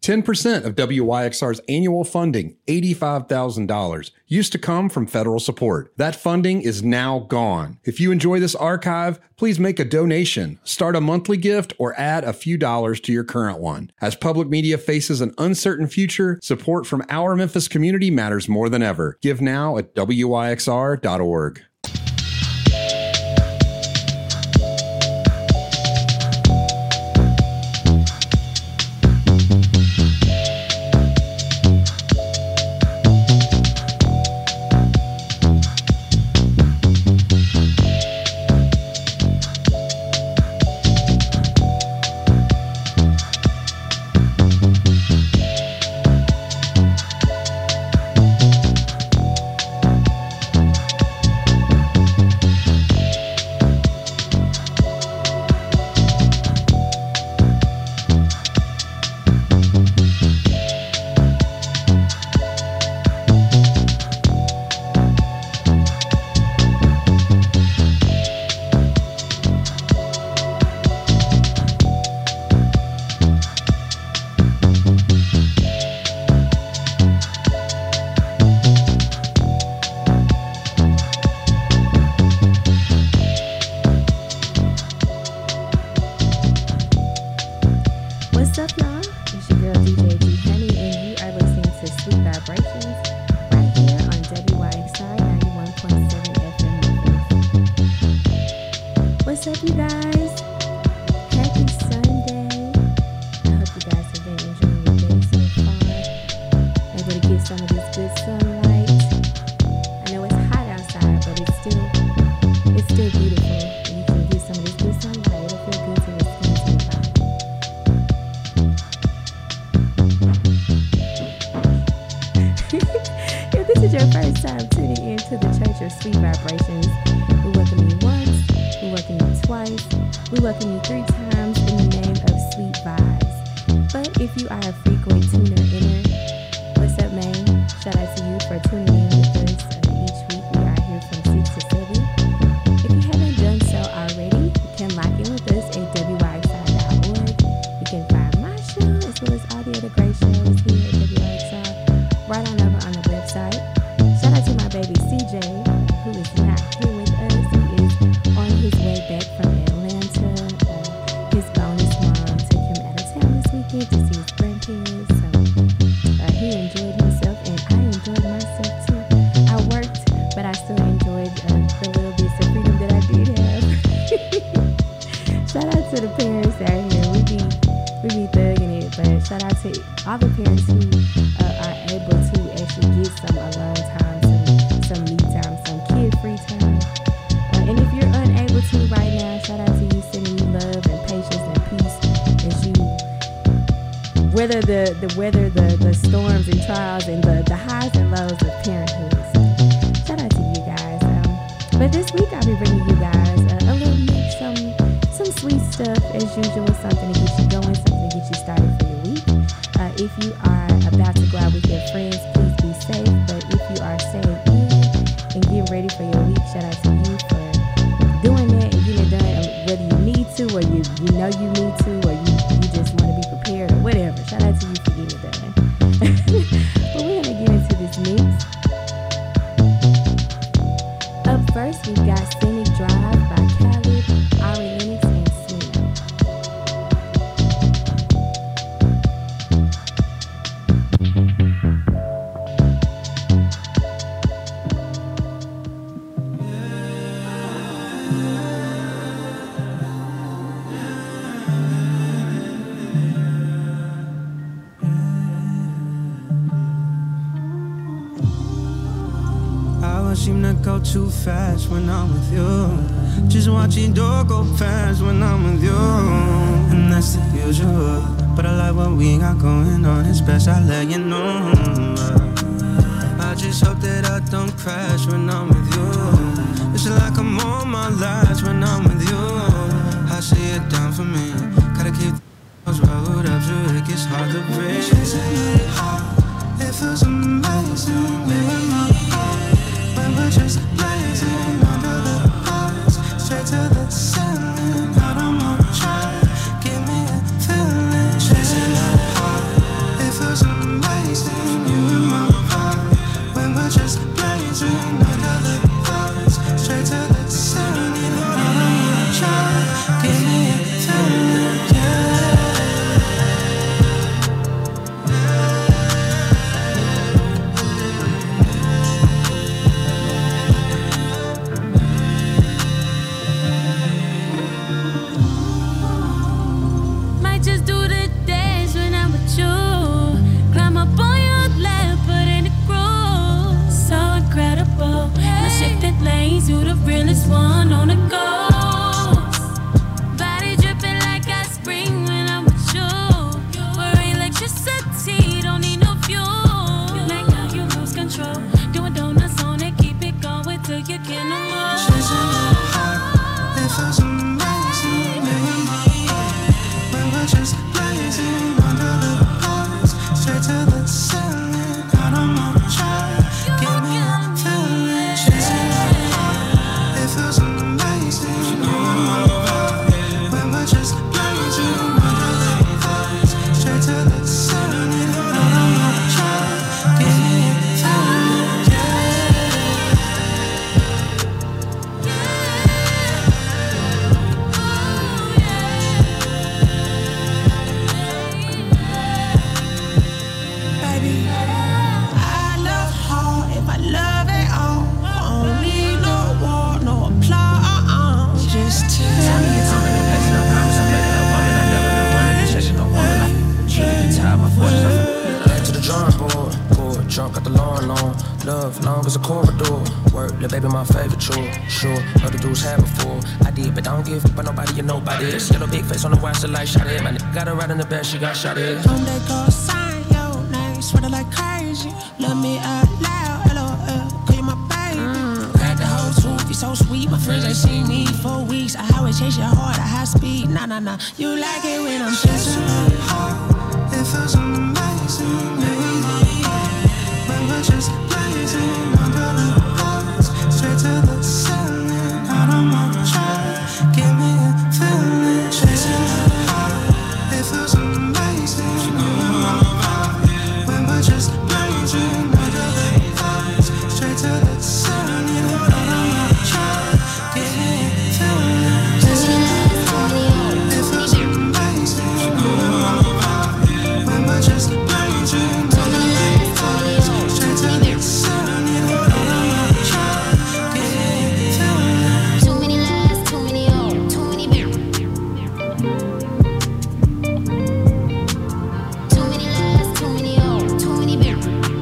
10% of WYXR's annual funding, $85,000, used to come from federal support. That funding is now gone. If you enjoy this archive, please make a donation, start a monthly gift, or add a few dollars to your current one. As public media faces an uncertain future, support from our Memphis community matters more than ever. Give now at WYXR.org. The storms and trials and the highs and lows of parenthood. So, shout out to you guys. But this week I'll be bringing you guys a little mix, some sweet stuff as usual, something to get you going, something to get you started for your week. If you are about to go out with your friends, please be safe. But if you are staying in and getting ready for your week, shout out to you for doing that and getting it done, whether you need to or you know you need to or you just want to be prepared or whatever. Shout out to you for getting it done. But we're gonna get into this mix. Up first, we've got Scenic Drive by Khaled, Ari Lennox, and Smino. Seem to go too fast when I'm with you. Just watching door go past when I'm with you. And that's the usual. But I like what we got going on. It's best I let you know. I just hope that I don't crash when I'm with you. It's like I'm on my last when I'm with you. I see it down for me. Gotta keep the rolled up so it gets hard to breathe. It feels amazing, baby. We're just blazing under the stars, straight to the ceiling. I don't wanna try, give me a feeling. Chasing that heart, one on the go. Body dripping like I spring when I'm with you. For electricity, don't need no fuel. Like how you lose control. Doing donuts on it, keep it going till you can't no more. Chasing the heart, it feels amazing. When we're just blazing under the stars, straight to the ceiling. I don't wanna try, give me a feeling. Chasing the heart, it feels amazing. When we're just blazing under the stars, straight to the ceiling. I don't wanna try, give me a feeling. Baby, I love hard if I love it all. Don't need no war, no applause. Just tell me it's on the place, no promise. I'm making a woman. I never been running, chasing no woman. She can tie my forces. Back to the drawing board, drunk at the lawn. Love long as a corridor. Work, little baby, my favorite chore. Sure, other dudes have before. I did, but I don't give but nobody you nobody. This yellow big face on the watch, the light shot it. My nigga got her right in the bed, she got shot it. One day go sign your name, sweater like crazy. Love me out loud, LOL, call you my baby. Got the whole truth, you so sweet. My friends ain't seen me for weeks. I always chase your heart at high speed. Nah, you like it when I'm chasing your heart. It feels amazing, baby. When we're just blazing under the stars, straight to the ceiling. I don't wanna try, give me a feeling. Chasing the heart, it feels amazing. When we're just blazing under the stars, straight to the ceiling. I don't wanna try, give me a feeling. Chasing the heart, it feels amazing. When we're just blazing under the stars, straight to the ceiling. I don't wanna try, give me a feeling. Too many lies, too many old, too many beer. Too many lies, too many old, too many beer.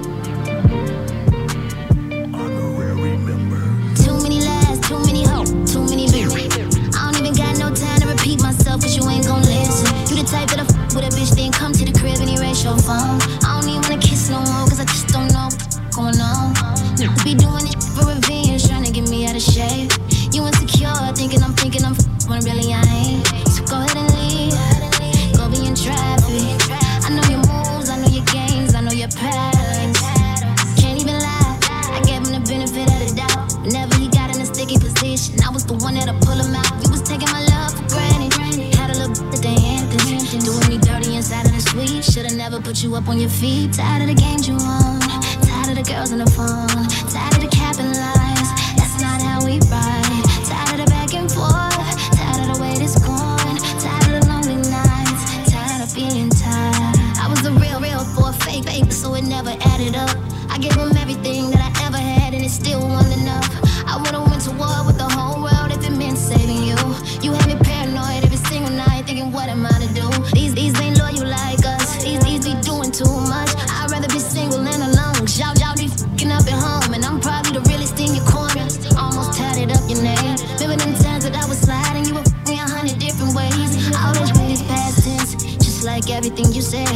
Too many lies, too many hoes, too many beer. I don't even got no time to repeat myself, cause you ain't gon' listen. You the type that I with a bitch, then come to the crib and erase your phone. I don't even wanna kiss no more, cause I just don't know what's going on. You be doing it for revenge, trying to get me out of shape. You insecure, thinking I'm when really I ain't. So go ahead and leave, go be in traffic. I know your moves, I know your games, I know your patterns. Can't even lie, I gave him the benefit of the doubt. Whenever he got in a sticky position, I was the one that'll pull him out. You was taking my love for granted. Had a little bit of the Hamptons, doing me dirty inside of the suite. Should've never put you up on your feet. Tired of the games you won, tired of the girls on the phone, tired of the capping lies. That's not how we ride. Tired of the back and forth, tired of the way this going, tired of the lonely nights, tired of being tired. I was a real for a fake, so it never added up. I gave him everything that I ever had, and it still wasn't enough. I would've went to war with the whole world if it meant saving you. You had me paranoid every single night, thinking what am I to do? These ain't loyal like us. These be doing too much. I'd rather be single and alone. Y'all be fucking up at home, and I'm probably the realest in your corner. Almost tatted up your name. Remember them times that I was sliding, you were me 100 different ways. Always with past tense, just like everything you said.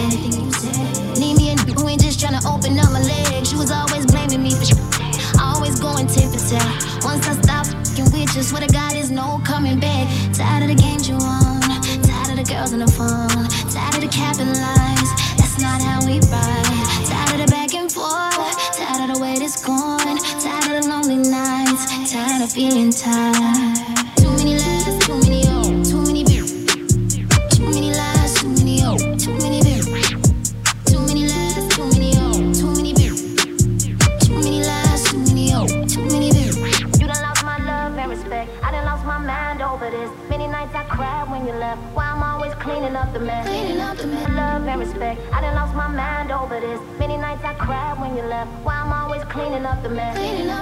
Need me and who ain't just trying to open up my legs. You was always blaming me for shit. Always going tit for tat. Once I stop fucking with you, swear to God there's no coming back. Tired of the games you won, tired of the girls on the phone, tired of the capping lies. That's not how we ride. Tired of the back and forth, tired of the way this going, tired of the lonely nights, tired of being tired. Too many lies, too many old, too many beer. Too many lies, too many old, too many beer. Too many lies, too many old, too many beer. Too many lies, too many old, too many beer. You done lost my love and respect. I done lost my mind over this. Many nights I cried when you left. Why I'm always cleaning up the mess. Love and respect. I done lost my mind over this. Many nights I cried when you left. Why I'm always cleaning up the mess.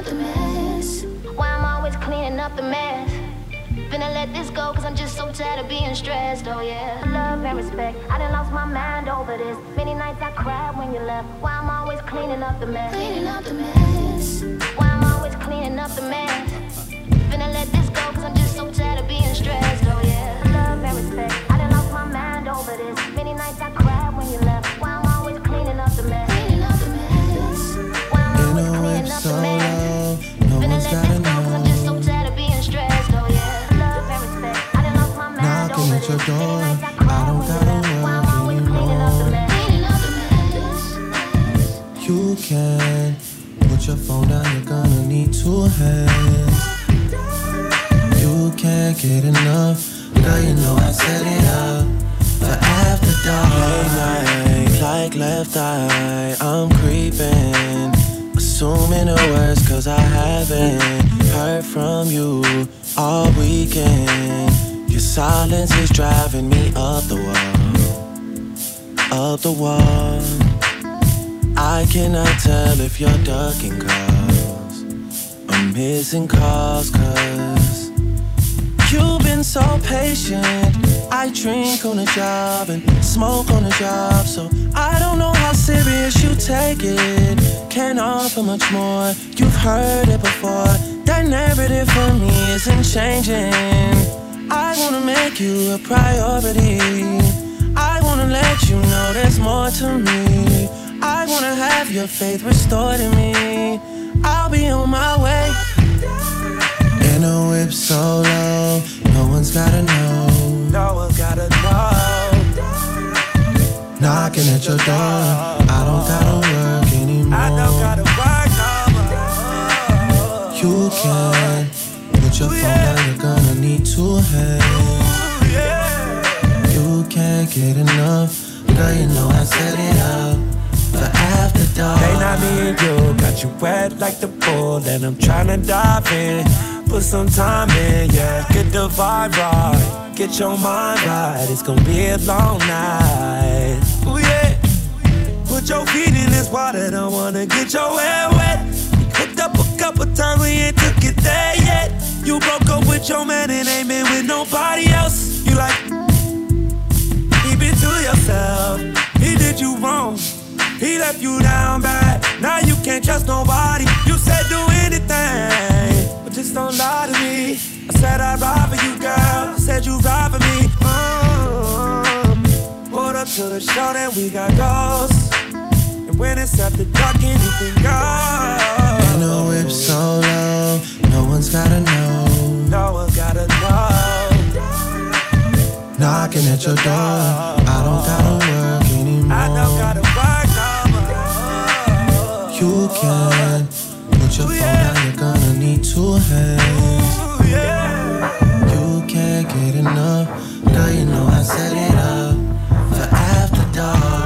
Why I'm always cleaning up the mess. Finna let this go, cause I'm just so tired of being stressed, oh yeah. Love and respect, I done lost my mind over this. Many nights I cried when you left. Why I'm always cleaning up the mess. Why I'm always cleaning up the mess. Finna let this go, cause I'm just so tired of being stressed. Oh yeah, love and respect. I done lost my mind over this. Many nights I cried when you left. Why I'm always cleaning up the mess. Why I'm always cleaning up the mess. Finna let this go, cause I'm just so tired of being stressed. Oh yeah, love and respect. I done lost my mind knocking over at your this. door. Many nights I I cried don't when you gotta left. Why I'm always work cleaning up the anymore. mess. You can put your phone down, you're gonna need 2 hands. You can't get enough, girl, you know I set it up for after dark. Late night, like left eye, I'm creeping, assuming the worst, cause I haven't heard from you all weekend. Your silence is driving me up the wall. I cannot tell if you're ducking calls or missing calls, cause you've been so patient. I drink on the job and smoke on the job, so I don't know how serious you take it. Can't offer much more, you've heard it before. That narrative for me isn't changing. I wanna make you a priority. I wanna let you know there's more to me. I wanna have your faith restored in me. I'll be on my way. In a whip solo, no one's gotta know. No one's gotta know. Knocking at your door, I don't gotta work anymore. I don't gotta work no more. You can put your phone down, you're gonna need 2 hands. You can't get enough, girl, you know I set it up for after dark. Hey, not me and you, got you wet like the pool, and I'm tryna dive in, put some time in, yeah. Get the vibe right, get your mind right. It's gonna be a long night. Ooh yeah, put your feet in this water, don't wanna get your hair wet. Hooked up a couple times, we ain't took it there yet. You broke up with your man and ain't been with nobody else. You like, keep it to yourself. He did you wrong. He left you down bad, now you can't trust nobody. You said do anything, but just don't lie to me. I said I'd ride for you, girl, said you'd ride for me. Pulled up to the show, then we got ghosts. And when it's after dark, anything goes. In a whip solo, no one's gotta know. No one's gotta know. Knocking at your door, I don't gotta work anymore. I don't gotta work no more. You can put your phone down, you're gonna need 2 hands. You can't get enough, girl, you know I set it up for after dark.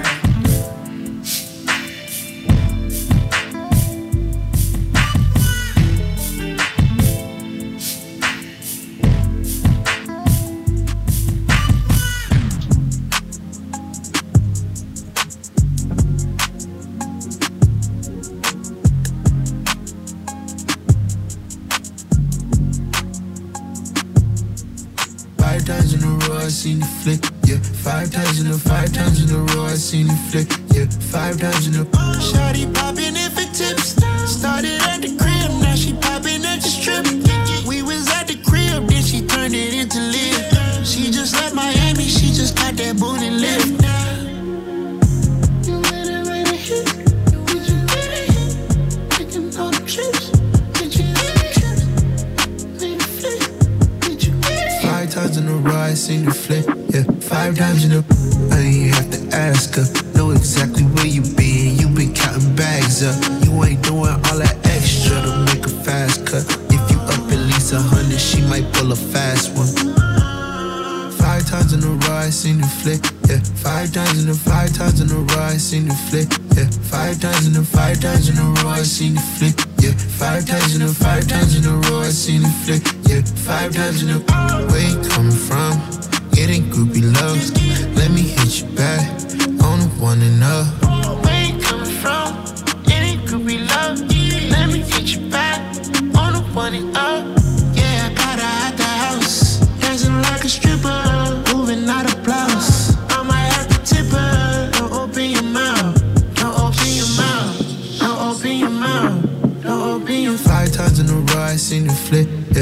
Seen the flick, yeah. 5 times in a row, I seen the flick, yeah. 5 times in a Shawty poppin' if it tips. Started at the crib, now she poppin' at the strip. We was at the crib, then she turned it into live. She just left Miami, she just got that booty lift. You let her right ahead, would you let it hit? Taking all the trips, did you let it trip? Made a flip, did you let it? 5 times in a row, I seen the flip, yeah. 5 times in a I ain't have to ask her. Know exactly where you been. You been counting bags up. You ain't doing all that extra to make a fast cut. If you up at least 100, she might pull a fast one. 5 times in a row, I seen the flick, yeah. 5 times in a row, I seen the flick, yeah. 5 times in a row, I seen the flick, yeah. 5 times in a row, I seen the flick, yeah. 5 times in a where you coming from? Getting groupie love. Let me hit you back on the one and up. Where you coming from? Getting groupie love. Let me hit you back on the one and up. Yeah, I got her at the house, dancing like a stripper, moving out of blouse. I might have to tip her. Don't open your mouth. Don't open your mouth. Don't open your mouth. Don't open your mouth. 5 times in a row, I seen the flip.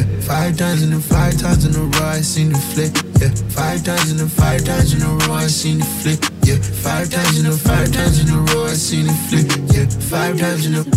5 times in a 5 times in a row, I seen the flip. Yeah, 5 times in a 5 times in a row, I seen the flip. Yeah, 5 times in a 5 times in a row, I seen the flip. Yeah, 5 times in a.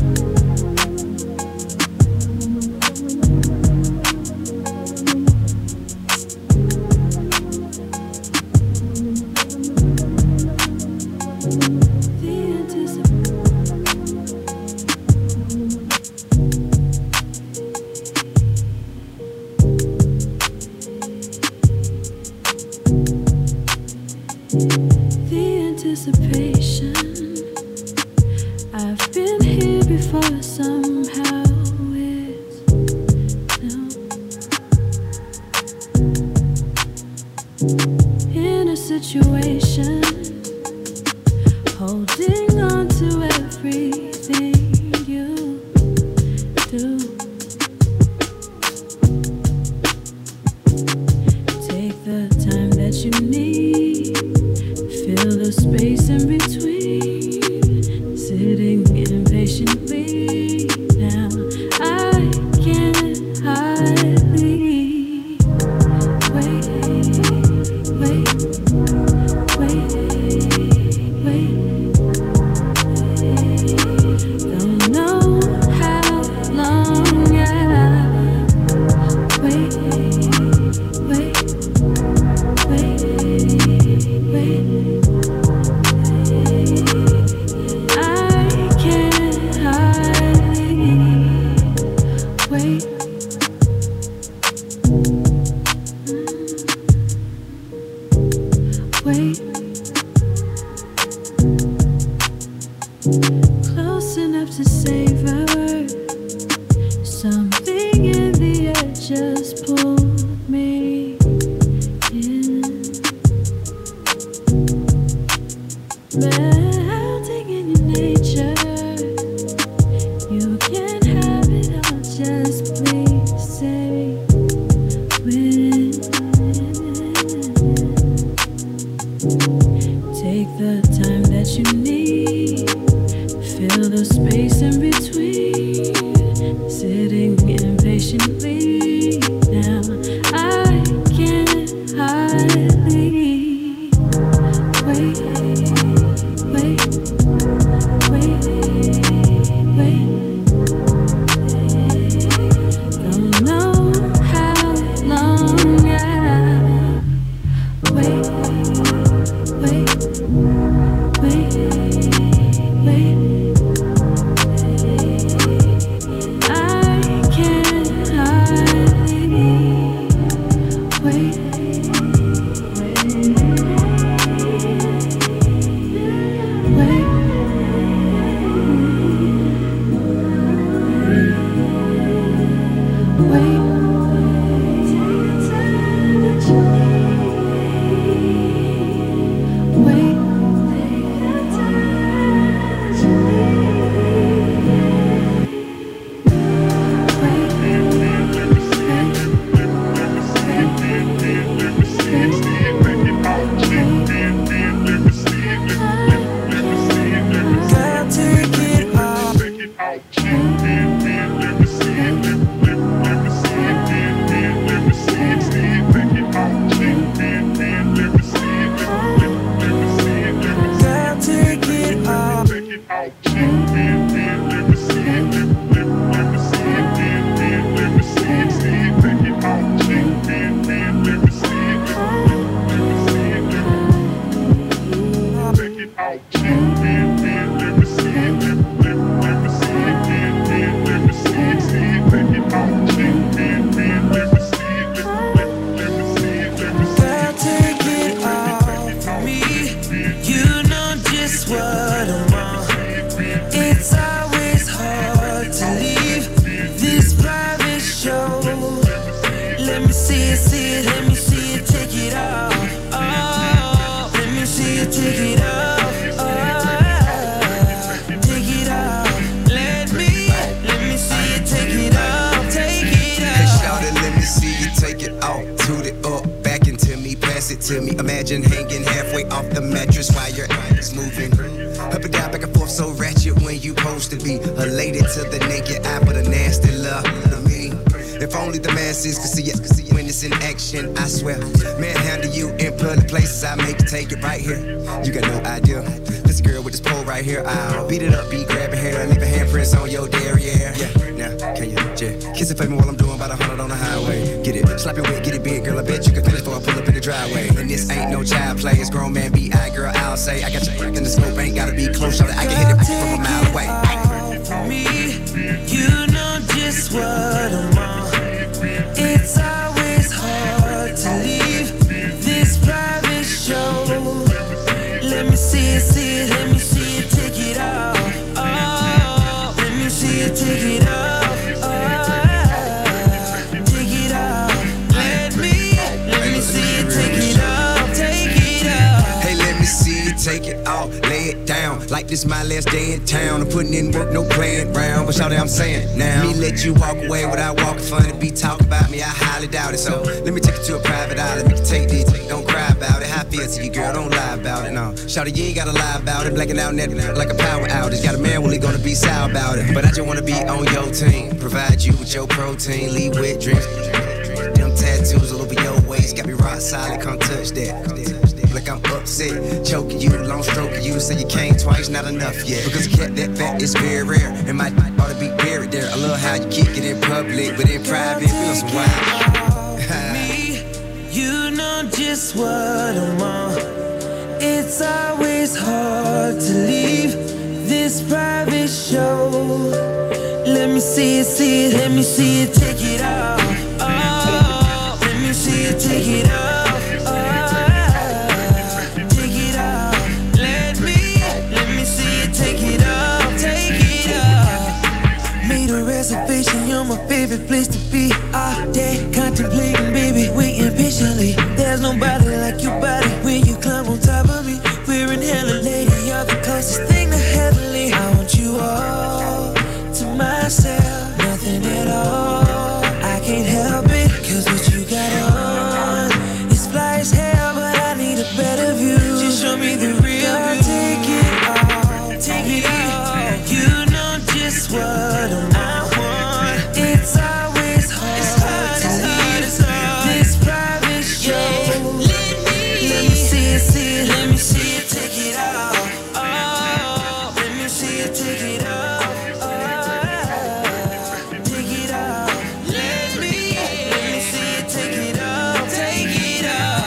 To me, imagine hanging halfway off the mattress while your eyes moving up and down, back and forth, so ratchet when you supposed to be elated to the naked eye, but a nasty love to me. If only the masses could see it when it's in action, I swear. Manhandle you in public places, I make you take it right here. You got no idea. This girl with this pole right here, I'll beat it up, be grabbing hair, leaving handprints on your derriere. Yeah, now, can you just kiss it for me while I'm doing about 100 on the highway? Get it, slap it wet, get it big, girl, I bet you can finish before I pull up in the driveway. And this ain't no child play, it's grown man B.I., girl, I'll say. I got you in the scope, ain't gotta be close, so that I can hit it from a mile away. For me, you know just what I'm on. It's always hard to leave this private show. Let me see it, let me see it, take it off. Oh, let me see it, take it off. Oh, take it off. Let me see it, take it off, take it off. Hey, let me see you take it off, lay it down. Like this my last day in town. I'm putting in work, no playing around. But shout out, I'm saying now, me let you walk away without walking funny. Be talk about me, I highly doubt it. So let me take you to a private island. We can take these, don't cry about it. How I feel to you, girl, don't lie about it. No, shout out, you ain't gotta lie about it. Blacking out net like a power outage. Got a man, well, he gonna be sour about it. But I just wanna be on your team. Provide you with your protein, lead with dreams. Them tattoos all over your waist. Got me rock solid, can't touch that. Like I'm upset, choking you, long stroking you. Say you came twice, not enough yet. Because a cat that fat is very rare, and my ought to be buried there. I love how you kick it in public, but in private, feel some wild. Me, you know just what I'm on. It's always hard to leave this private show. Let me see it, let me see it, take it off. Oh, let me see it, take it off. Reservation, you're my favorite place to be. All day contemplating, baby, waiting patiently. There's nobody like your body when you climb on top of me. We're in hella, lady, you're the closest thing to heavenly. I want you all to myself, nothing at all. I can't help it, cause what you got on is fly as hell, but I need a better view. Just show me the real view. Take it off, take it off. You know just what I'm on. It's always hard to leave this private show. Let me see it, let me see it, take it off. Oh, let me see it, take it off. Oh, take it off. Let me see it, take it off, take it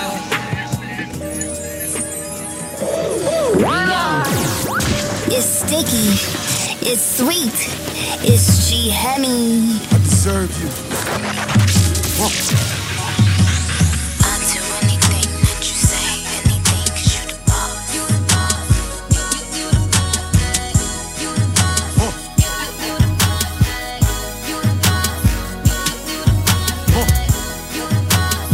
off. It's sticky, it's sweet, it's G-Hemi. I deserve you. I'll do anything that you say, anything, cause you the boss. You the boss. You the boss. You the boss. You the boss. You the boss. You the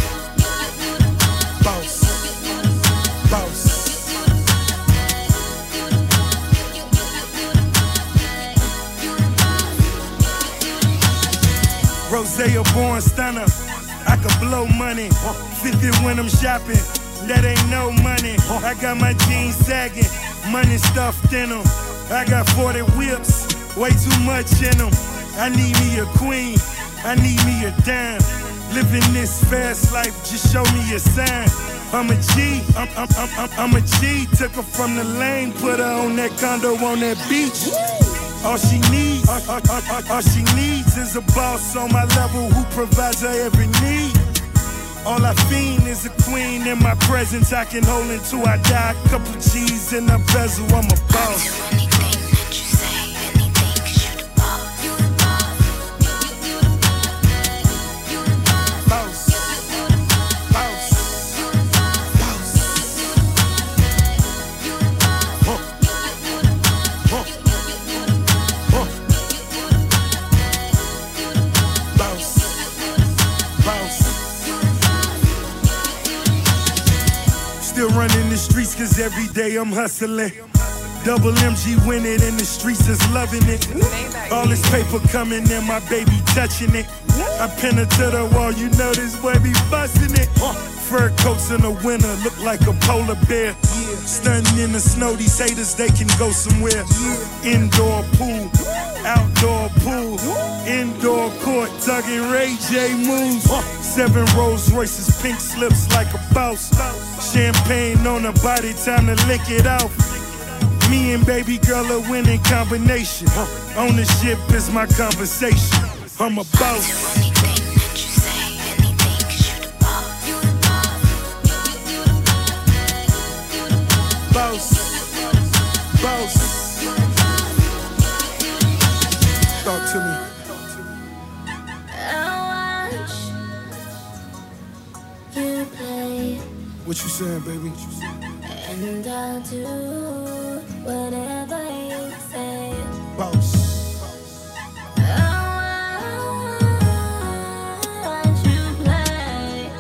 boss. Boss. Rosé, a born stunner. I can blow money. 50 when I'm shopping. That ain't no money. I got my jeans sagging. Money stuffed in them. I got 40 whips. Way too much in them. I need me a queen. I need me a dime. Living this fast life, just show me a sign. I'm a G, I'm a G. Took her from the lane, put her on that condo on that beach. All she needs is a boss on my level who provides her every need. All I fiend is a queen in my presence. I can hold until I die. Couple G's in a bezel, I'm a boss. Still running the streets cause every day I'm hustling. Double MG winning in the streets is loving it. All this paper coming and my baby touching it. I pin her to the wall, you know this boy be busting it. Fur coats in the winter look like a polar bear. Stunting in the snow, these haters they can go somewhere. Indoor pool, Outdoor pool, indoor court, Doug and Ray J moves. 7 Rolls Royces, pink slips like a boss. Champagne on her body, time to lick it off. Me and baby girl a winning combination. Ownership is my conversation. I'm a boss. Boss. Talk to me. I watch you play. What you saying, baby? And I'll do whatever you say. Boss. Watch you play.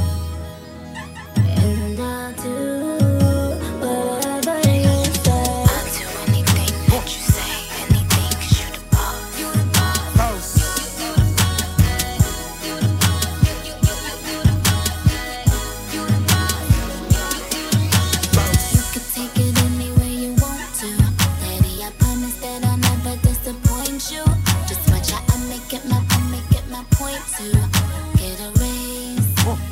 And I'll do whatever you say. I'll do anything that you say, anything 'cause you the boss. You the boss. Boss. You could take it any way you want to. Daddy, I promise that I'll never disappoint you. Just watch how I make it my point to get a raise.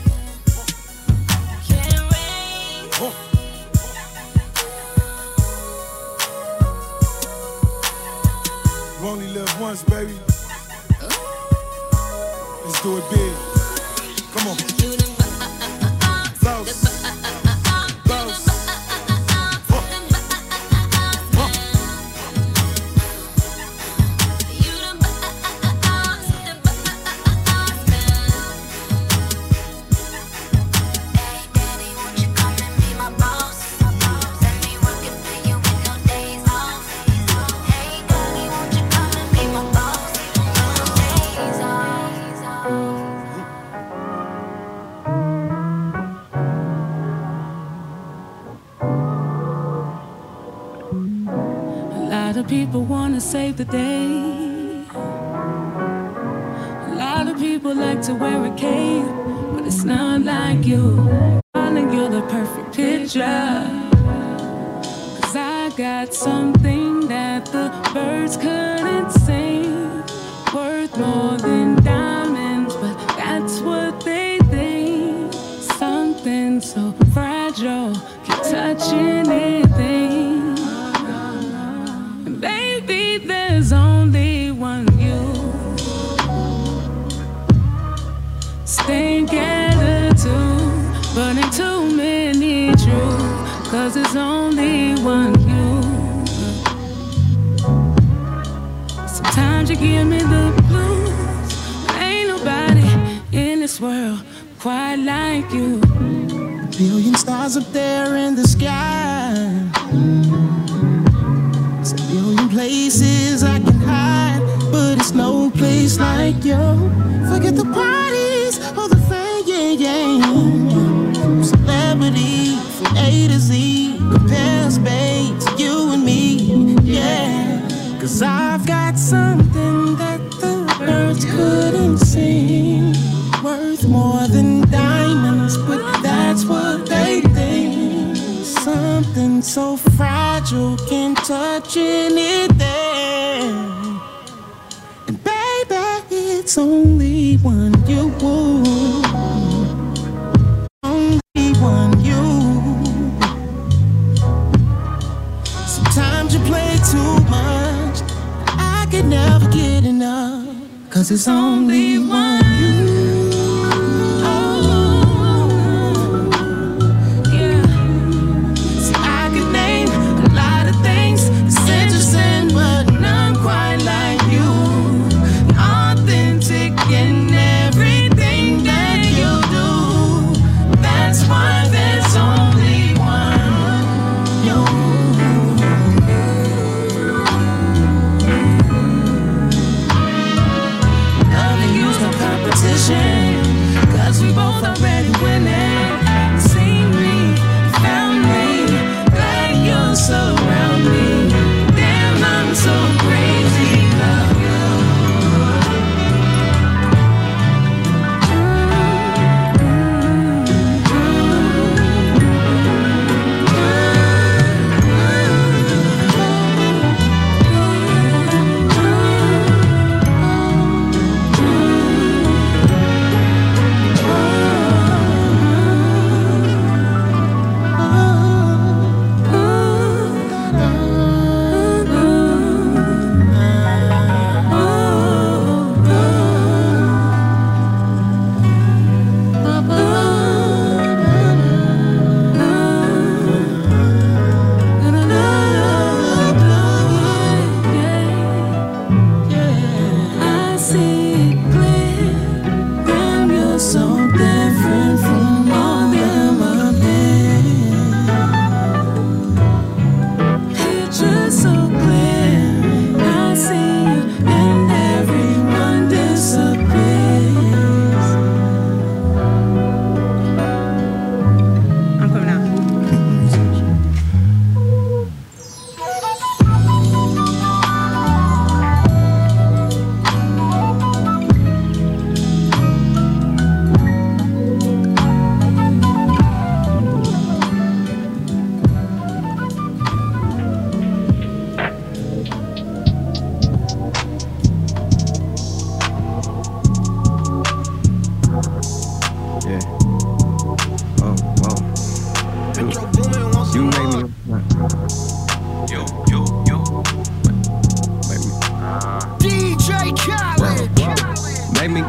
Get a raise. You only live once, baby. Let's do it big. Come on. You the boss. Boss. Boss. You the boss. Hey, daddy, won't you come and be my boss? Let me work it for you with no days off. Hey, daddy, won't you come and be my boss? No days off. A lot of people wanna save the day. A lot of people like to wear a cape, but it's not like you. Darling, you're the perfect picture. 'Cause I got something that the birds couldn't sing. Worth more than diamonds, but that's what they think. Something so fragile, can touch anything. Baby, there's only one you. Staying gathered too, but ain't too many true. 'Cause there's only one you. Sometimes you give me the blues, but ain't nobody in this world quite like you. A billion stars up there in the sky. There's a billion places I can hide, but it's no place like you. Forget the parties or the fame, yeah. Celebrity from A to Z, compares babe to you and me, yeah. 'Cause I've got something that the birds couldn't sing. Worth more than diamonds, but that's what they think. Something so fragile, can't touch anything. And baby, it's only one you. Only one you. Sometimes you play too much, I could never get enough. 'Cause it's only one you.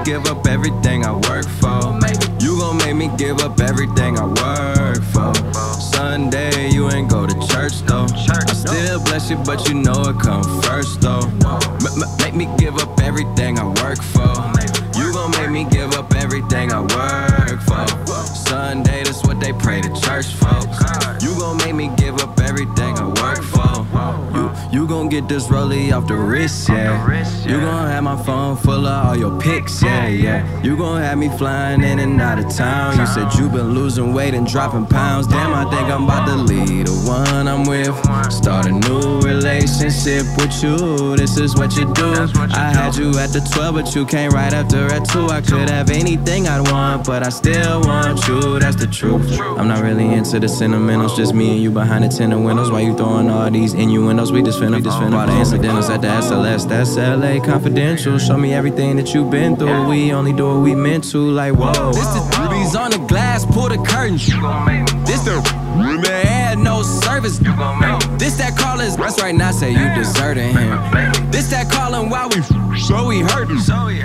give up everything I work for. You gon' make me give up everything I work for. Sunday, you ain't go to church though. I still bless you, but you know it come first though. Make me give up everything I work for. You gon' make me give up everything I work for. Sunday, that's what they pray to church folks. You gon' make me give up everything I work for. You gon' get this rollie off the wrist, yeah. You gon' have my phone full of all your pics, yeah, yeah. You gon' have me flying in and out of town. You said you been losing weight and dropping pounds. Damn, I think I'm about to leave the one I'm with. Start a new relationship with you. This is what you do. I had you at the 12, but you came right after at 2. I could have anything I'd want, but I still want you. That's the truth. I'm not really into the sentimentals. Just me and you behind the tinted windows. Why you throwing all these innuendos? We just finna all the incidentals at the SLS. That's LA Confidential. Show me everything that you've been through. We only do what we meant to. Like whoa. This the rubies on the glass. Pull the curtains. This the man had no service. This that callin'. That's right now. Say you deserting him. This that callin' while we so we hurtin'.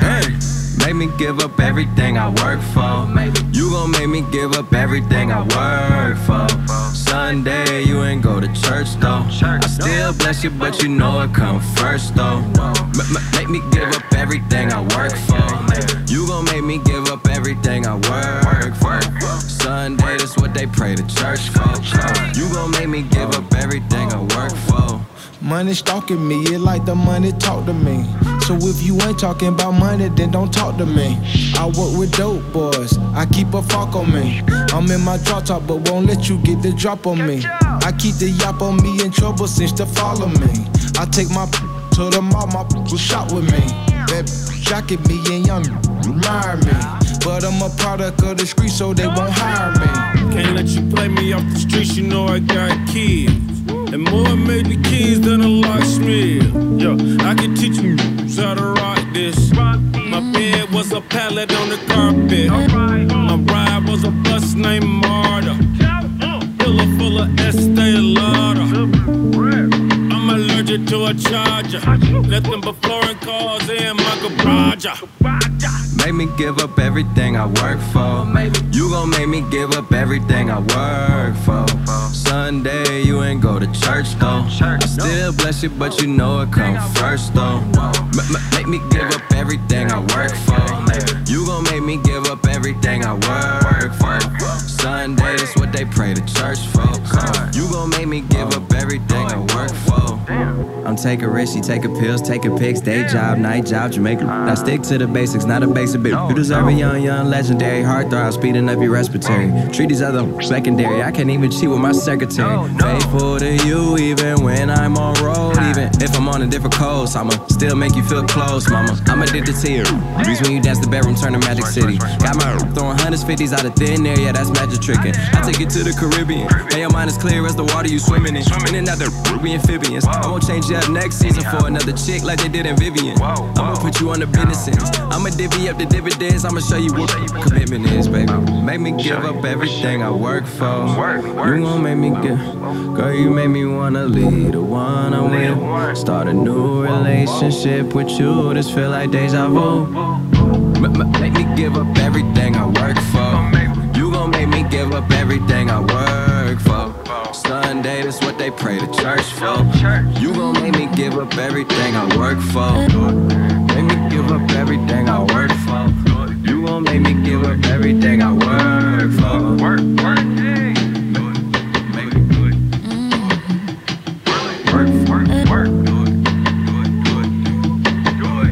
Make me give up everything I work for. You gon' make me give up everything I work for. Sunday, you ain't go to church though. I still bless you, but you know it come first though. Make me give up everything I work for. You gon' make me give up everything I work for. Sunday, that's what they pray to church for. You gon' make me give up everything I work for. Money stalking me, it like the money talk to me. So if you ain't talking about money, then don't talk to me. I work with dope boys, I keep a fuck on me. I'm in my drop top, but won't let you get the drop on me. I keep the yap on me in trouble since to follow me. I take my to the mall, my will shop with me. That jacket me and young admire me. But I'm a product of the street, so they won't hire me. Can't let you play me off the streets, you know I got kids. And more made the keys than a locksmith. Yo, I can teach you how to rock this. My bed was a pallet on the carpet. My ride was a bus named Marta. Pillow full of Estee Lauder. I'm allergic to a charger. Nothing but foreign cars in my garage. Make me give up everything I work for. You gon' make me give up everything I work for. Sunday, you ain't go to church though. I still bless you, but you know it come first though. Make me give up everything I work for. You gon' make me give up everything I work for. Sunday, that's what they pray to church for. You gon' make me give up everything I work for. I'm taking risks, you taking pills, taking pics, day job, night job, Jamaica. I stick to the basics, not a basic bitch. You deserve a young, legendary heartthrob, speeding up your respiratory. Treat these other secondary, I can't even cheat with my secretary. Faithful to you even when I'm on road. Even if I'm on a different coast, I'ma still make you feel close, mama. I'm addicted to you. Breeze when you dance the bedroom, turn to Magic City. Got my throwing hundreds, 50s out of thin air, yeah, that's magic tricking. I take it to the Caribbean, and your mind is clear as the water you swimming in. In and out the ruby amphibians. I won't change you up next season for another chick like they did in Vivian. I'ma put you on the business ends. I'ma divvy up the dividends. I'ma show you what commitment is, baby. Make me give up everything I work for. You gon' make me give, girl, you make me wanna leave the one I'm with. Start a new relationship with you. This feel like deja vu. Make me give up everything I work for. You gon' make me give up everything I work for. Sunday, that's what they pray to church for. You gon' make me give up everything I work for. Make me give up everything I work for. You gon' make me give up everything I work for. Work, work, hey. Make me do it. Work, work, work. Do it, do it, do it,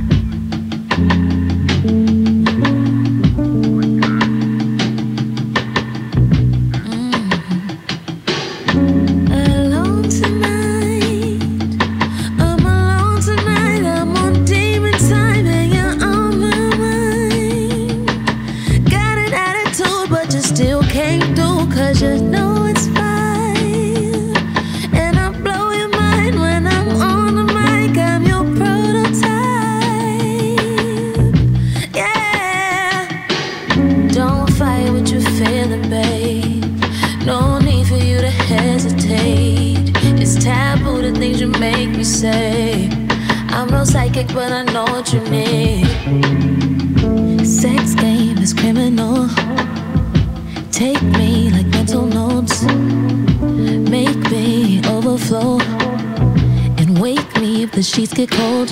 But I know what you need. Sex game is criminal. Take me like mental notes. Make me overflow. And wake me if the sheets get cold.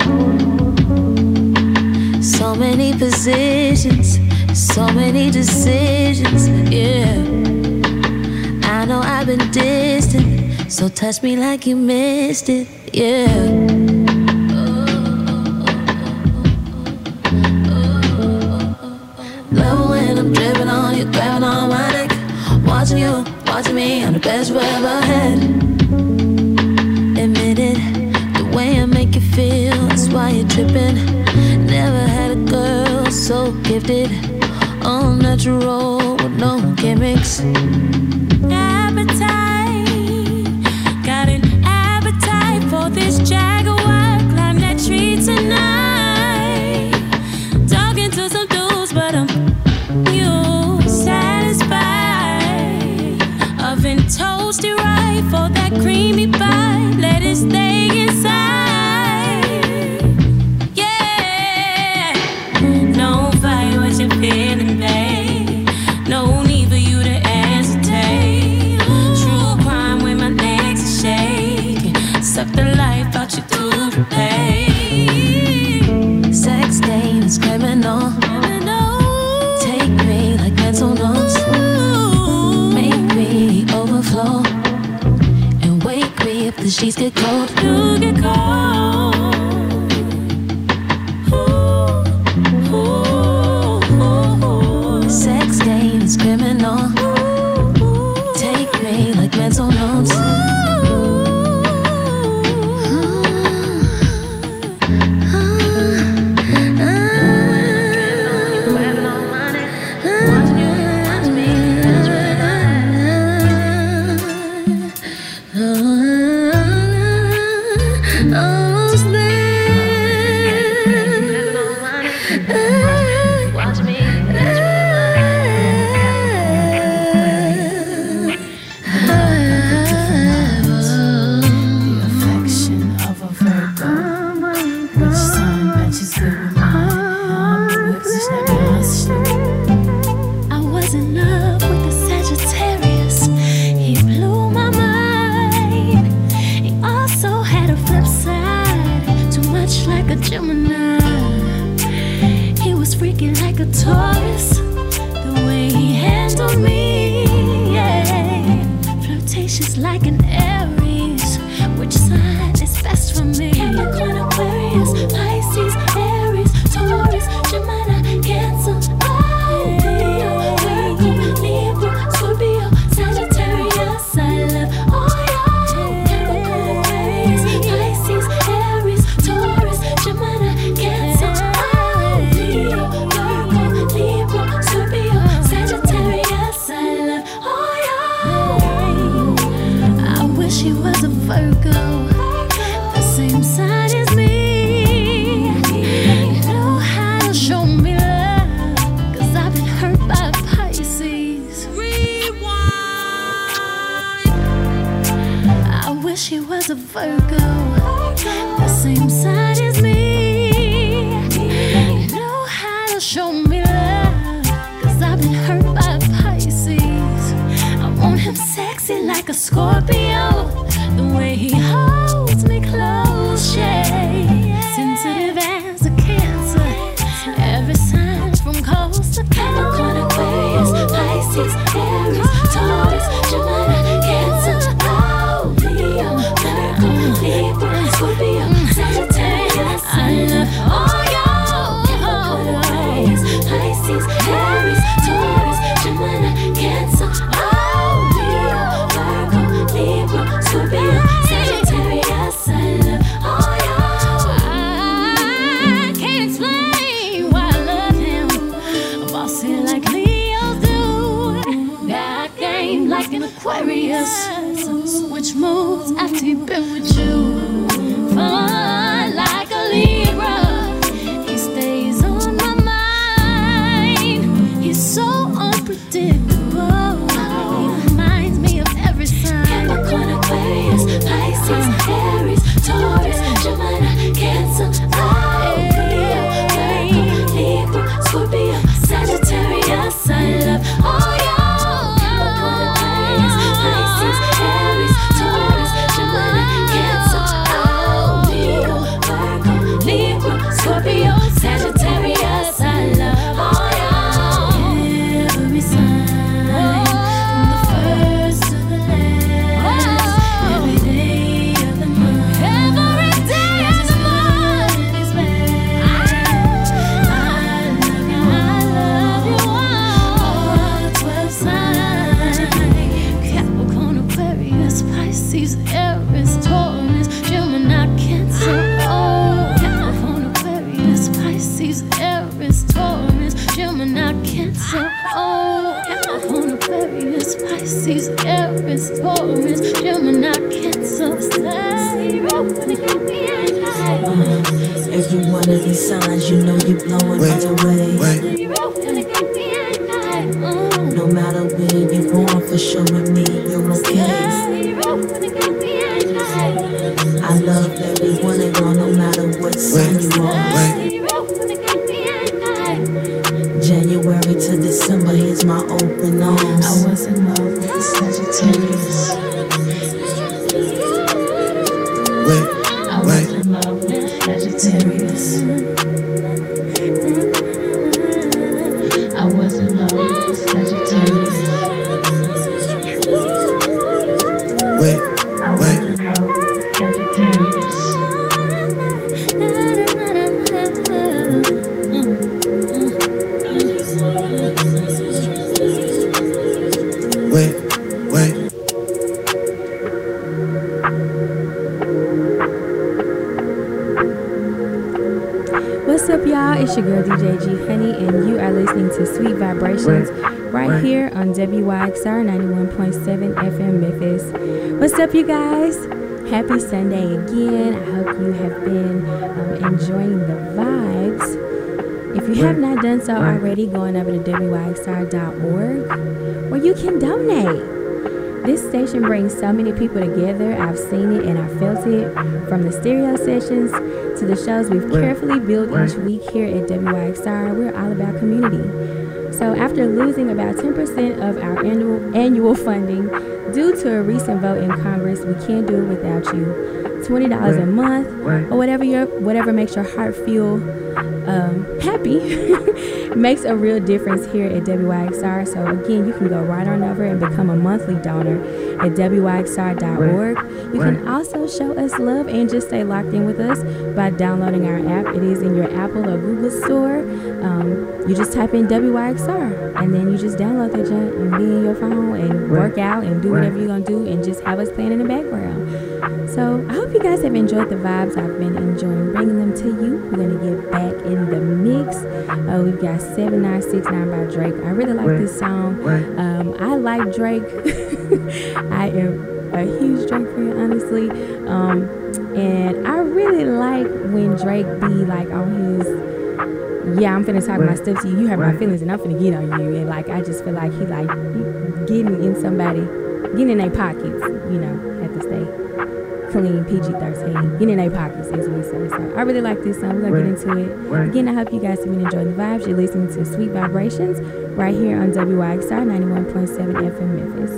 So many positions, so many decisions, yeah. I know I've been distant, so touch me like you missed it, yeah. Love when I'm dripping on you, grabbing on my neck. Watching you, watching me, I'm the best you ever had. Admit it, the way I make you feel, that's why you're tripping. Never had a girl so gifted, all natural with no gimmicks. Appetite, got an appetite for this Jaguar. Climb that tree tonight. Talking to some dudes, but I'm you satisfied. Oven toasted right for that creamy bite. Let it stay inside. Feeling, babe. No need for you to hesitate. True crime when my legs are shaking. Suck the life out you to replay. Sex game is criminal. Take me like mental notes. Make me overflow. And wake me if the sheets get cold. You get cold. Sex game is criminal. Take me like mental notes. Like an Aries, which sign is best for me? Capricorn, Aquarius, Pisces, Aries, Taurus, Gemini, Cancer, Leo, Virgo, Libra, Scorpio, Sagittarius. I love all y'all. Capricorn, Aquarius, Pisces, Aries, Taurus, Gemini, Cancer, Leo, Virgo, Libra, Scorpio, Sagittarius. I love all y'all. She was a Virgo, the same sign. Every one of these signs, you know you're blowing me away. No matter when you're born, for sure with me, you're okay. I love every one of y'all, no matter what sign you are. January to December, here's my open arms. I was in love with Sagittarius. I was in love with Sagittarius. I was in love with Sagittarius. What's up, y'all? It's your girl DJ G Honey, and you are listening to Sweet Vibrations right here on WYXR 91.7 FM Memphis. What's up, you guys? Happy Sunday again. I hope you have been enjoying the vibes. If you have not done so already, going over to WYXR.org, where you can donate. This station brings so many people together. I've seen it and I felt it, from the stereo sessions to the shows we've carefully built each week here at WYXR. We're all about community. So after losing about 10% of our annual funding due to a recent vote in Congress, we can't do it without you. $20 a month, or whatever makes your heart feel happy makes a real difference here at WYXR. So again, you can go right on over and become a monthly donor at WYXR.org. You can also show us love and just stay locked in with us by downloading our app. It is in your Apple or Google store. You just type in WYXR and then you just download that junk and be in your phone and work out and do whatever you're going to do and just have us playing in the background. So I hope you guys have enjoyed the vibes. I've been enjoying bringing them to you. We're going to get back in the mix. We've got 7969 by Drake. I really like this song. I like Drake. I am a huge Drake fan, honestly. And I really like when Drake be like on his, yeah, I'm finna talk my stuff to you. You hurt my feelings and I'm finna get on you. And like, I just feel like he like getting in their pockets, you know, have to stay clean, PG-13, getting in their pockets, as we say. So I really like this song. We're gonna get into it. Again, I hope you guys have been enjoying the vibes. You're listening to Sweet Vibrations right here on WYXR 91.7 FM Memphis.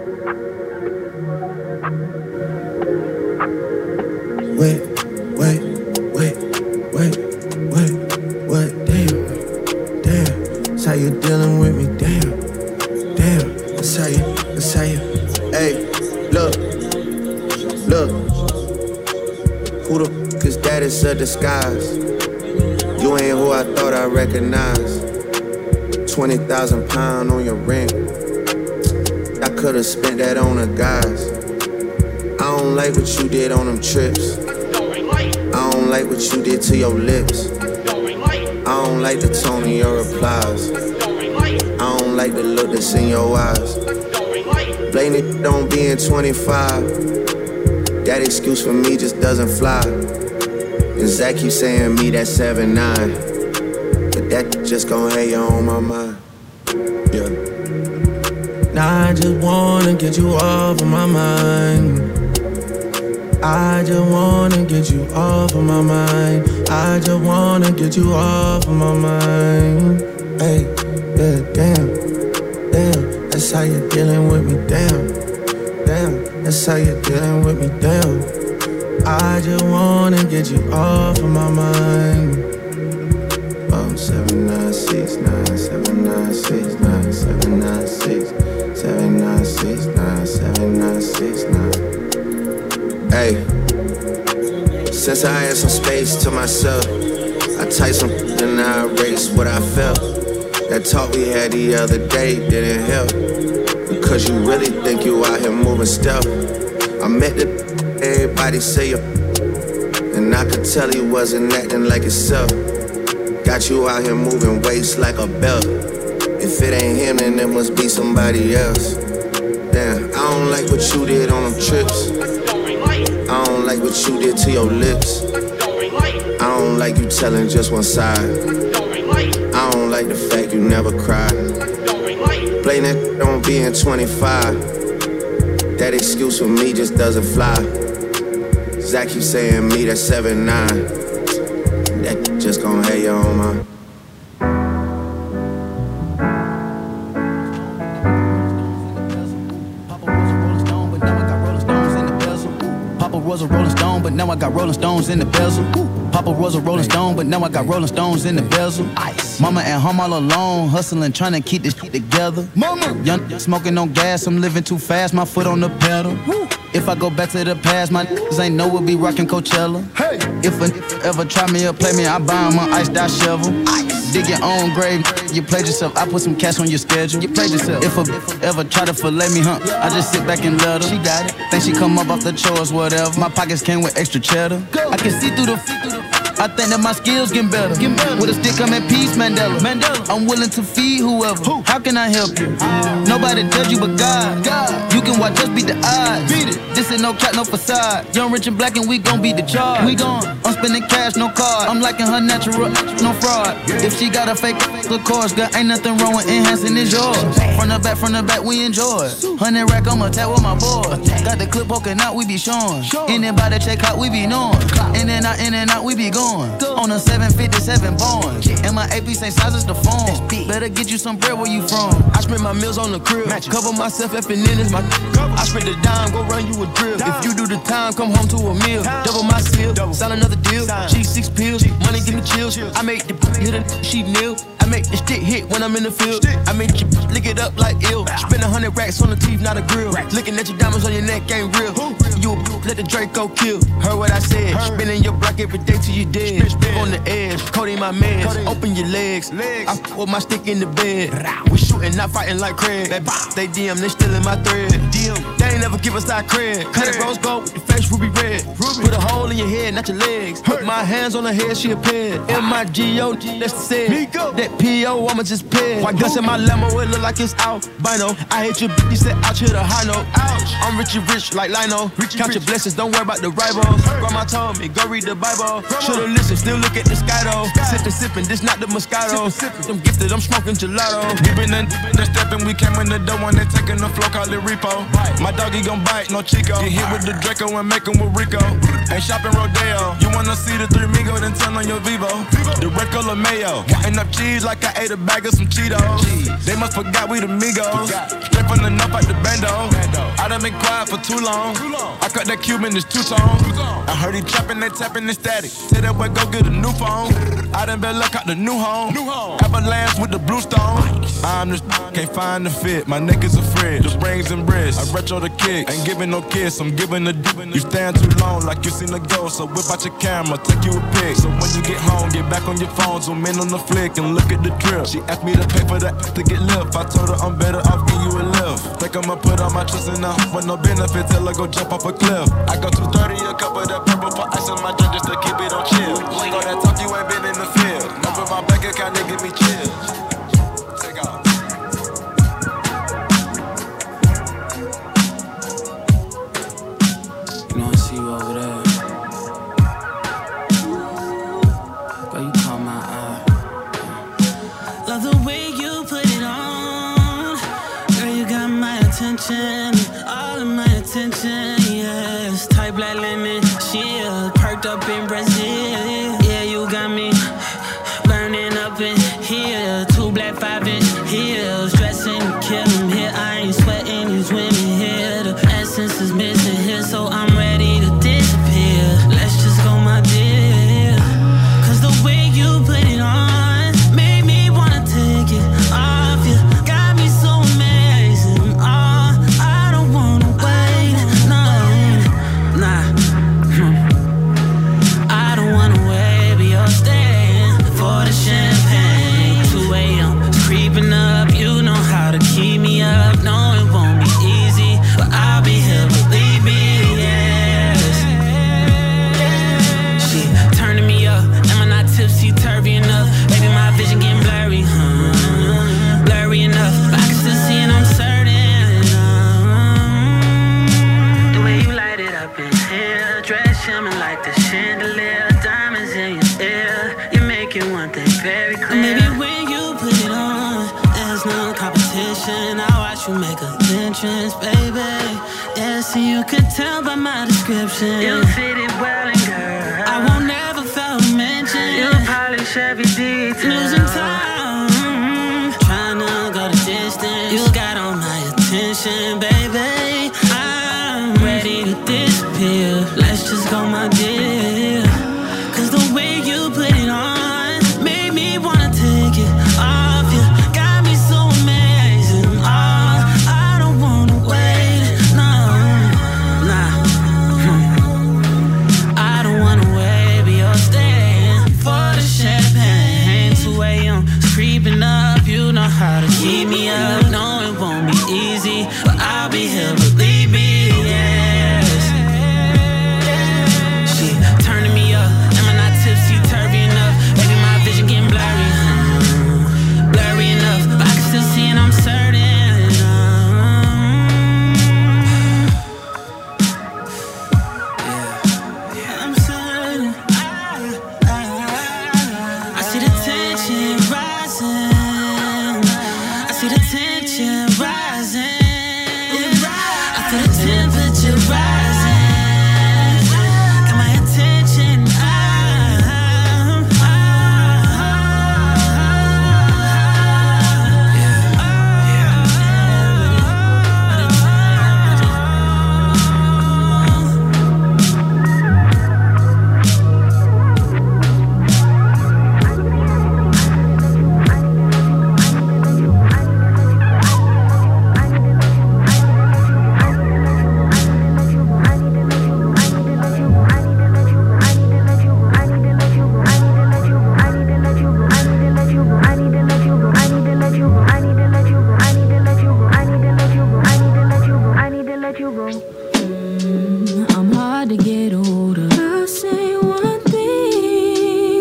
What, damn, that's how you dealing with me, damn, that's how you, hey, look, who the f*** is that? It's a disguise, you ain't who I thought I recognized, 20,000 pounds on your ring, I could've spent that on the guys, I don't like what you did on them trips, I don't like what you did to your lips, I don't like the tone of your replies, I don't like the look that's in your eyes, blame it on being 25, that excuse for me just doesn't fly, and Zach keeps saying me that 7'9", but that just gon' hate you on my mind, yeah. Now I just wanna get you off of my mind, I just wanna get you off of my mind, I just wanna get you off of my mind, hey, yeah, damn, that's how you're dealing with me, damn, that's how you're dealing with me, damn, I just wanna get you off of my mind, 7969, 7969, 796, 7969, 7969. Hey, since I had some space to myself, I typed some and I erased what I felt. That talk we had the other day didn't help, because you really think you out here moving stealth. I met the everybody say you, and I could tell he wasn't acting like himself. Got you out here moving waist like a belt. If it ain't him, then it must be somebody else. Damn, I don't like what you did on them trips, I don't like what you did to your lips, telling just one side. I don't like the fact you never cried. Blame that on being 25. That excuse for me just doesn't fly. Zach keep saying me, that's 7'9". That just gon' have you on my. Was a Rolling Stone, but now I got Rolling Stones in the bezel. Papa was a Rolling Stone, but now I got Rolling Stones in the bezel. Mama at home all alone, hustling, trying to keep this shit together. Mama, young smoking on gas, I'm living too fast, my foot on the pedal. If I go back to the past, my niggas ain't know we'll be rocking Coachella. Hey, if a ever try me or play me, I buy him an iced out shovel. Dig your own grave, you played yourself. I put some cash on your schedule. You played yourself. If a ever try to fillet me, I just sit back and let her. She got it. Think she come up off the chores, whatever. My pockets came with extra cheddar. I can see through the. I think that my skills getting better. With a stick, I'm at peace, Mandela. I'm willing to feed whoever. How can I help you? Nobody judge you but God. You can watch us beat the odds. This ain't no cap, no facade. Young, rich, and black, and we gon' beat the charge. We gon'. I'm spending cash, no card. I'm liking her natural, no fraud. If she got a fake, of course, girl, ain't nothing wrong with enhancing it's yours. From the back, we enjoy it. 100 rack, I'ma tap with my boy. Got the clip poking out, we be showing. Anybody check out, we be knowing. In and out, we be going. On a 757 Boeing. And my AP same size as the phone. Better get you some bread where you from. I spend my meals on the crib. Cover myself, effing in is my I spend the dime, go run you a drill. If you do the time, come home to a meal. Double my seal, sign another deal. G6 pills, money give me chills. I make the hit a she kneel. I make the stick hit when I'm in the field. I make you lick it up like ill. Spend 100 racks on the teeth, not a grill. Looking at your diamonds on your neck ain't real. You let the Draco kill. Heard what I said. Spinning your block every day till you dead. On the edge, Cody my mans. Open your legs. I with my stick in the bed. We shooting, not fighting like Craig. They DM, they stealing my thread. They ain't never give us that cred. Cut it rose gold with the face ruby red. Put a hole in your head, not your legs. Put my hands on her head, she a ped. M-I-G-O-G, that's the said. That P.O., I'ma just ped. White guts in my Lambo, it look like it's albino. I hate your bitch, said ouch, hit a high note. Ouch. I'm Richie Rich like Lino. Count your blessings, don't worry about the rivals. Grandma told me, go read the Bible. Should've listened, still look at the sky though. Sippin', this not the Moscato. I'm gifted, I'm smoking gelato. We been in the steppin', we came in the door when they taking the flow, call it repo. My doggy gon' bite, no Chico. Get hit with the Draco and make him with Rico. Ain't shopping Rodeo. You wanna see the 3 Migo, then turn on your Vivo. The red color mayo. Counting up cheese like I ate a bag of some Cheetos. They must forgot we the Migos. Straight from the north out the bando. I done been quiet for too long. I cut that Cuban, it's two-tone. I heard he trapping, they tapping the static. Tell that boy go get a new phone. I done been luck out the new home. Avalanche with the blue stone. I'm just can't find the fit. My neck is a fridge. The rings and breasts. I retro the kick. Ain't giving no kiss. I'm giving a dip. You stand too long like you seen a ghost. So whip out your camera, take you a pic. So when you get home, get back on your phone. Zoom in on the flick and look at the trip. She asked me to pay for that to get lift. I told her I'm better off giving you a lift. Think I'ma put all my trust in the house with no benefit till I go jump off a cliff. I go 230 a cup of that purple for ice in my drink just to keep it on chill. All that talk, you ain't been in the field. Open my bank account, they give me chills. Take off. You know I see you over there. Girl, you caught my eye. Love the way you put it on. Girl, you got my attention. All of my attention, yes. Tight black lemon, shield. Perked up in Brazil. Yeah, you got me burning up in here. 2 black 5-inch heels. Dressing to kill him here. I ain't sweating, these women here. The essence is missing here, so I'm ready to disappear. Let's just go, my dear. Cause the way you put it on made me wanna take it off you. Got me so amazing. Oh, I description. You fit it well, and girl, I won't never fail to mention. You polish every detail. Losing time, trying to go the distance. You got all my attention, baby. I'm ready to disappear. Let's just go, my dear. Cause the way you put it on made me wanna take it off you. Got me so amazing. Oh, I don't wanna wait. No, nah. I don't wanna wait, but you're staying for the champagne. 2 a.m. creeping up. You know how to keep me up. No, it won't be easy, but I'll be here, believe me. Yes. She turning me up. Am I not tipsy-turvy enough? Maybe my vision getting blurry. Blurry enough, but I can still see and I'm certain. I'm certain. I see the tension rising. I see the tension rising. I feel the temperature rising. Got my attention. I'm hard to get older. I'll say one thing.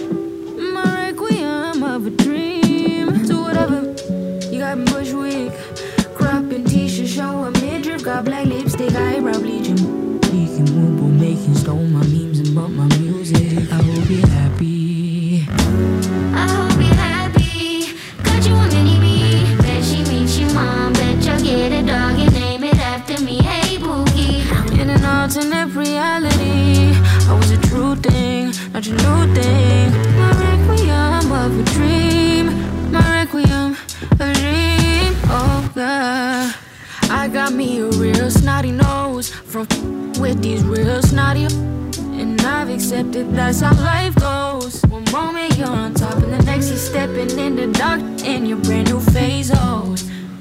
My requiem of a dream. Do whatever. You got Bushwick, crop and t-shirt, show a midriff. Got black lipstick, eyebrow bleaching. Making whoop, making stone my memes and bump my music. I hope you're happy. I hope you're happy. Got you a mini me. Bet she meets your mom. Bet you'll get a dog and name it after me. Hey, Boogie. In an alternate reality, I was a true thing, not your new thing. My requiem of a dream. My requiem of a dream. Oh God, I got me a real snotty nose from with these real snotty. And I've accepted that's how life goes. One moment you're on top and the next you're stepping in the dark in your brand new phase. Oh,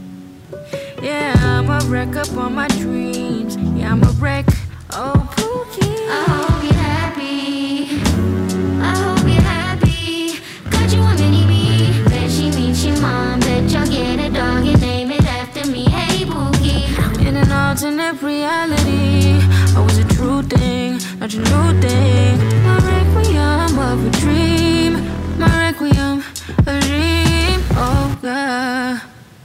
yeah, I'm a wreck up on my dreams. Yeah, I'm a wreck. Oh, Pookie. I hope you're happy. I hope you're happy. Got you a mini me. Bet she meets your mom. Bet you'll get a dog and name it after me. Hey, Boogie. In an alternate reality, I was a true thing, not your new thing. My requiem of a dream. My requiem of a dream. Oh, God.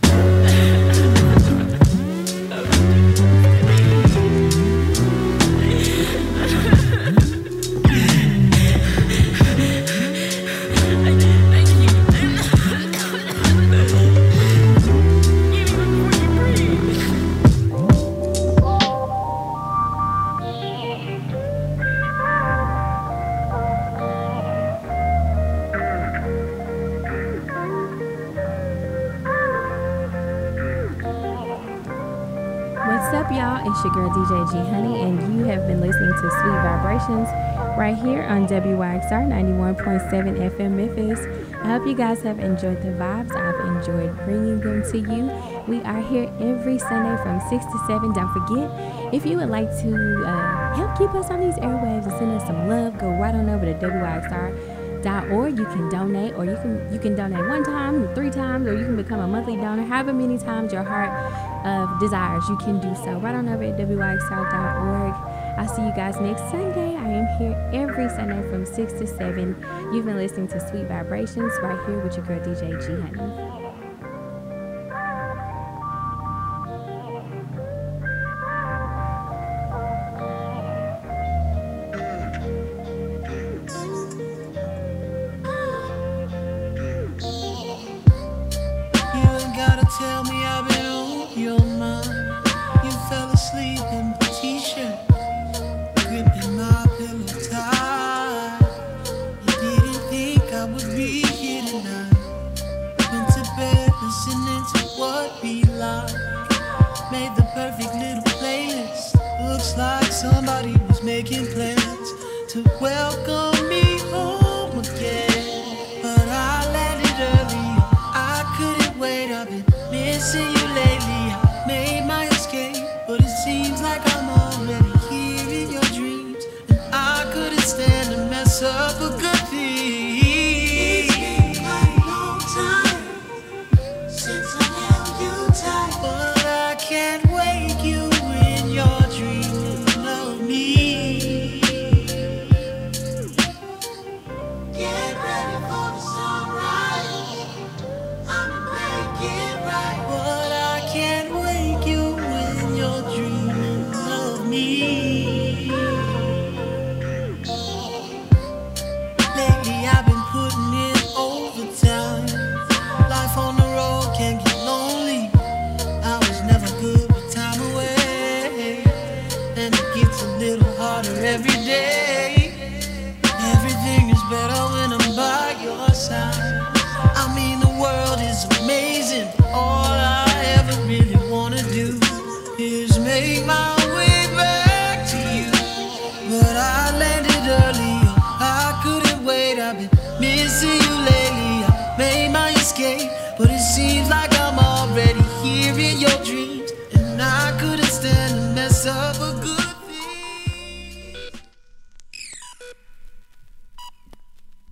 Y'all, it's your girl DJ G Honey, and you have been listening to Sweet Vibrations right here on WYXR 91.7 FM Memphis. I hope you guys have enjoyed the vibes. I've enjoyed bringing them to you. We are here every Sunday from 6 to 7. Don't forget, if you would like to help keep us on these airwaves and send us some love, go right on over to WYXR.org. You can donate, or you can donate 1 time, 3 times, or you can become a monthly donor. However many times your heart desires, you can do so. Right on over at WYXR.org. I'll see you guys next Sunday. I am here every Sunday from 6 to 7. You've been listening to Sweet Vibrations right here with your girl DJ G Honey. Tell me I've been on your mind. You fell asleep in the t-shirt. love for